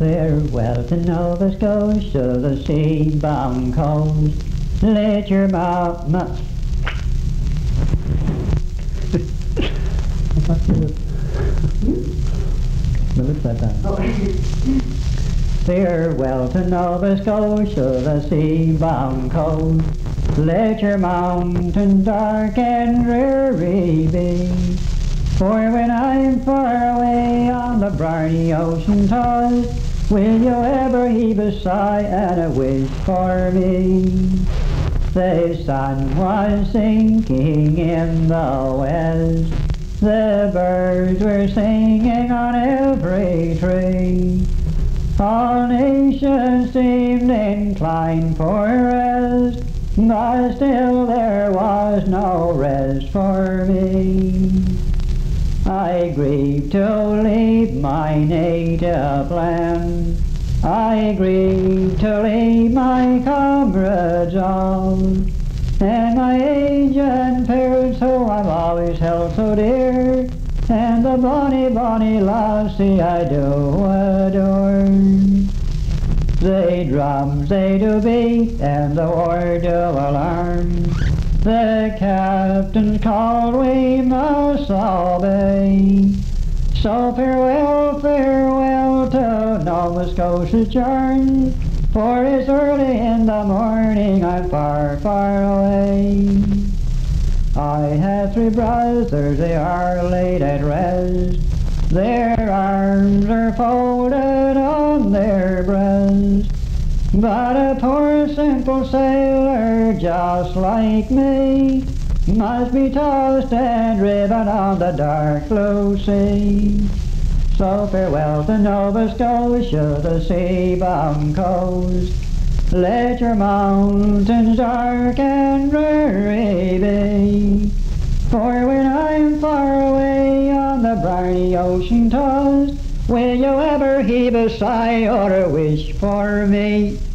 Farewell to Nova Scotia, the sea-bound coast. Let your mouth... Farewell to Nova Scotia, the sea-bound coast. Let your mountains dark and dreary be. For when I'm far away on the briny ocean tossed, will you ever heave a sigh and a wish for me? The sun was sinking in the west. The birds were singing on every tree. All nations seemed inclined for rest, but still there was no rest for me. I grieve to leave my native land. I grieve to leave my comrades all, and my aged parents who I've always held so dear, and the bonny, bonny lassie I do adore. The drums they do beat, and the war do alarm. The captain's called, we must obey. So farewell, farewell to Nova Scotia's charms, for it's early in the morning, I'm far, far away. I have 3 brothers, they are laid at rest. Their arms are folded on their breasts. But a poor simple sailor just like me must be tossed and driven on the dark blue sea. So farewell to Nova Scotia, the sea-bound coast. Let your mountains dark and dreary be. For when I'm far away on the briny ocean tossed, will you ever heave a sigh or a wish for me?